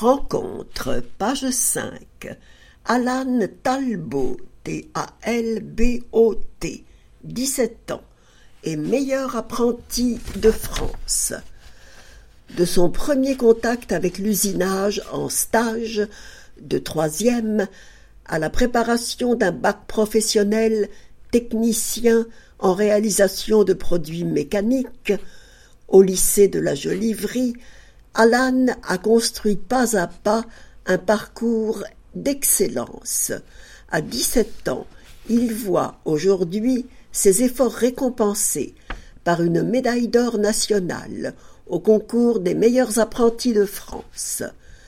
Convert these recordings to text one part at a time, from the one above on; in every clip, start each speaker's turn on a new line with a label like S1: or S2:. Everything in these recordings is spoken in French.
S1: Rencontre, page 5. Alan Talbot, Talbot, 17 ans, est meilleur apprenti de France. De son premier contact avec l'usinage en stage de 3e à la préparation d'un bac professionnel technicien en réalisation de produits mécaniques au lycée de la Joliverie, Alan a construit pas à pas un parcours d'excellence. À 17 ans, il voit aujourd'hui ses efforts récompensés par une médaille d'or nationale au concours des meilleurs apprentis de France.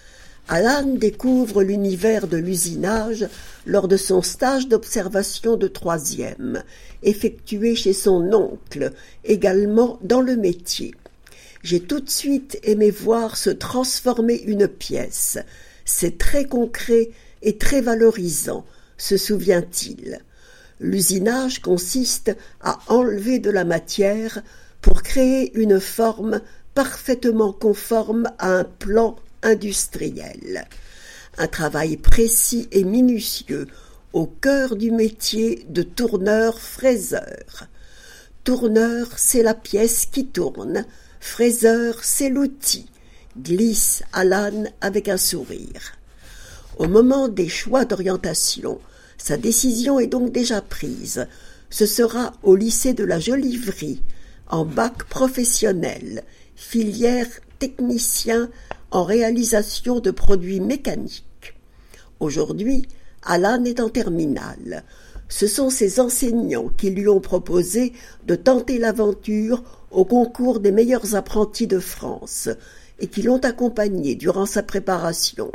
S1: Alan découvre l'univers de l'usinage lors de son stage d'observation de 3e, effectué chez son oncle, également dans le métier. J'ai tout de suite aimé voir se transformer une pièce. C'est très concret et très valorisant, se souvient-il. L'usinage consiste à enlever de la matière pour créer une forme parfaitement conforme à un plan industriel. Un travail précis et minutieux au cœur du métier de tourneur-fraiseur. Tourneur, c'est la pièce qui tourne. Fraiseur, c'est l'outil, glisse Alan avec un sourire. Au moment des choix d'orientation, sa décision est donc déjà prise. Ce sera au lycée de la Joliverie, en bac professionnel, filière technicien en réalisation de produits mécaniques. Aujourd'hui, Alan est en terminale. Ce sont ses enseignants qui lui ont proposé de tenter l'aventure au concours des meilleurs apprentis de France et qui l'ont accompagné durant sa préparation.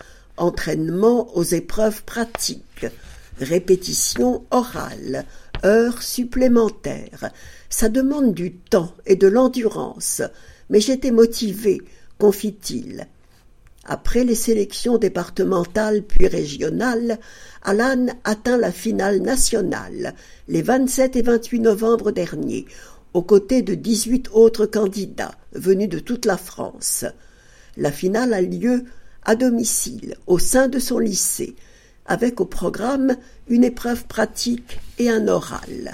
S1: Entraînement aux épreuves pratiques, répétition orale, heures supplémentaires. Ça demande du temps et de l'endurance, mais j'étais motivé, confie-t-il. Après les sélections départementales puis régionales, Alan atteint la finale nationale les 27 et 28 novembre derniers, aux côtés de 18 autres candidats venus de toute la France. La finale a lieu à domicile, au sein de son lycée, avec au programme une épreuve pratique et un oral.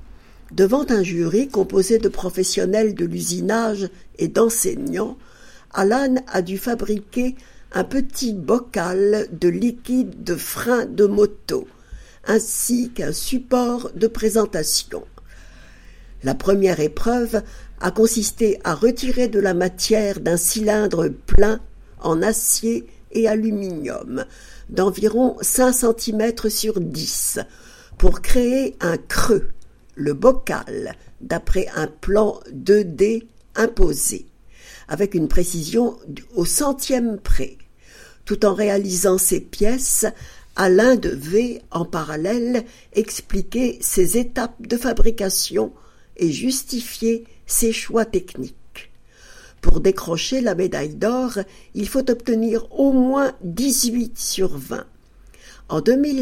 S1: Devant un jury composé de professionnels de l'usinage et d'enseignants, Alan a dû fabriquer un petit bocal de liquide de frein de moto, ainsi qu'un support de présentation. La première épreuve a consisté à retirer de la matière d'un cylindre plein en acier et aluminium d'environ 5 cm sur 10 pour créer un creux, le bocal, d'après un plan 2D imposé, avec une précision au centième près. Tout en réalisant ces pièces, Alan devait, en parallèle, expliquer ses étapes de fabrication et justifier ses choix techniques. Pour décrocher la médaille d'or, il faut obtenir au moins 18 sur 20. En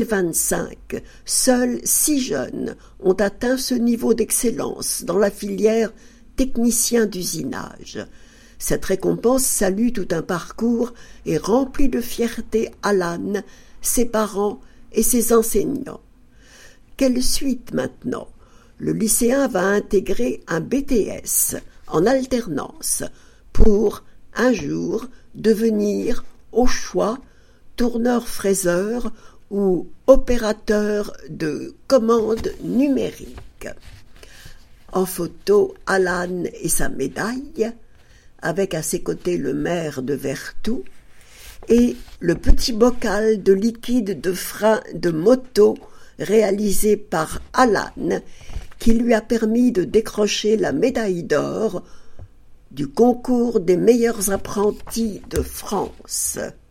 S1: 2025, seuls 6 jeunes ont atteint ce niveau d'excellence dans la filière technicien d'usinage. Cette récompense salue tout un parcours et remplit de fierté Alan, ses parents et ses enseignants. Quelle suite maintenant ? Le lycéen va intégrer un BTS en alternance pour, un jour, devenir, au choix, tourneur-fraiseur ou opérateur de commande numérique. En photo, Alan et sa médaille, avec à ses côtés le maire de Vertou, et le petit bocal de liquide de frein de moto réalisé par Alan, qui lui a permis de décrocher la médaille d'or du concours des meilleurs apprentis de France.